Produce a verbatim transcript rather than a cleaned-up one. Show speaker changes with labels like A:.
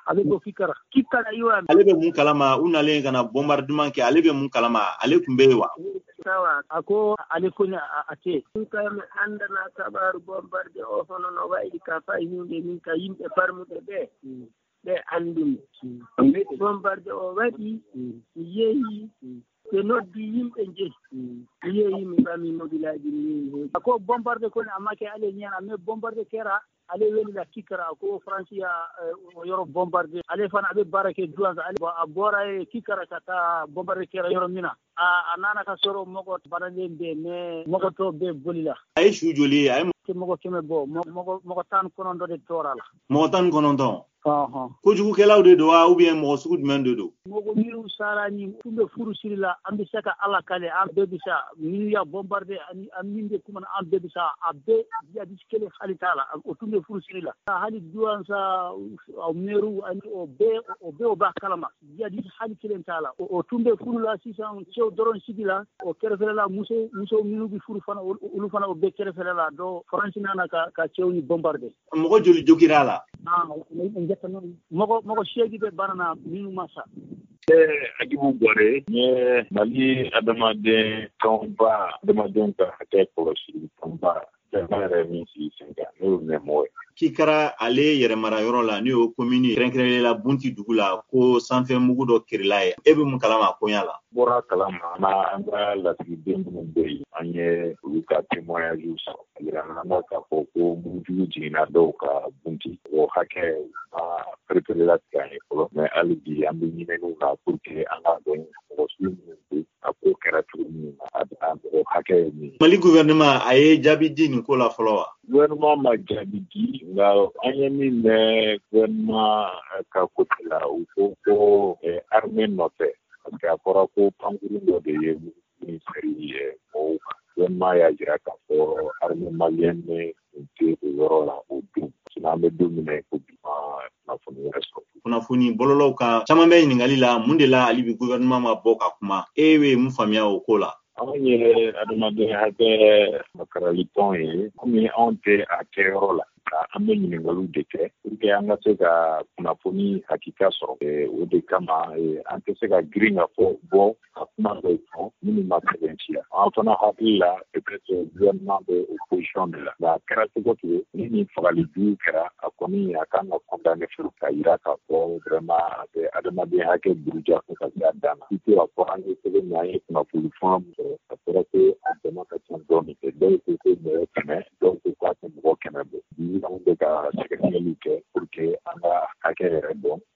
A: ale ko kikara kikara yiwa
B: ale be mun kalama unale kana bombardement ke ale be mun kalama ale kumbe wa
A: sawa ako ale ko nya ate kayme andana kabaru bombarde o fono no wayi ka fa yimbe min ka yimbe parmude be be andum bombarde o wadi yeyi te noddi yimɓe jeyi yeeyi mi ɓami mobilaji ni ko bombarde koni amake ale ñana mais bombarde kera ale weli la kikara ko francia o yoro bombarde ale fana aɓe barake douance ale a bora e kikara kata bombarde kera yoro mina a nana ka soro mogo banande mbe mais mogo to be bolila
B: ay sujoli ay
A: mogo keme bo mogo mogo tan konon de torala
B: mogo tan konon ton
A: aha
B: ko jugu kelaw de do ou bien mo sugu men de do
A: mogo miru sarani tumbe furu sirila ambi saka ala kale am bebisa mi ya bombarder am minde kuma am bebisa abbe ya diskele khalitala o tumbe furu sirila hali duwan sa o meru ani o be o be o ba kalama ya dis hali kilen tala o tumbe furu la sisan cew doron sigila o kerefela la muso muso minu bi furu fana ulu fana o be kerefela la do francina na ka ka cew ni bombarder
B: mogo joli jogirala
A: ah mogo mogo shegi be banana minu masa
C: Agibu Gore nye Mali adamade tomba adamade ka hake kolosi tomba jamare misi senga no memoy
B: kikara ale yere mara yoro la ni o commune renkrele la bunti dugula ko sanfe mugu do kirlaye ebe mun kalama ko yala
C: bora kalama na anga la tidem mun dey anye luka témoignage so ira na ka ko ko muju jina do ka bunti o hake a préparer la gagne ko mais albi ambi ni no ka pour que anga do ko suñu a ko kera tuni ad o hake ni
B: Mali gouvernement aye jabi dini ko la folowa
C: gouvernement ma jabi di nga anye mi ne gouvernement ka ko la o ko armée note parce que akora ko panguru do de ministère o gouvernement ya jira ka ko armée malienne te yoro la o du na be dominer ko bi na foni resto
B: kuna funi bololo ka chama be ningali la mundela ali bi gouvernement ma boka kuma ewe mu famia o kola
C: anye adamade hake makaraliton e kumi onte a kerola ame nyingalu deke porque anga sega kuna foni hakika so e ode kama e ante sega green afo bo akuma do fo mini makeventia antona hakila peut-être gouvernement de opposition de la la karate ko tu ni fagali du kara akomi akanga condamné sur kairaka ko vraiment de adamade hake buruja ko kadana itu ko anje sega nyaye kuna fulu fam pour que antona ka tandoni de donc ko me kene donc ko ka mo kene on de ka secrétaire pour que anga akere bon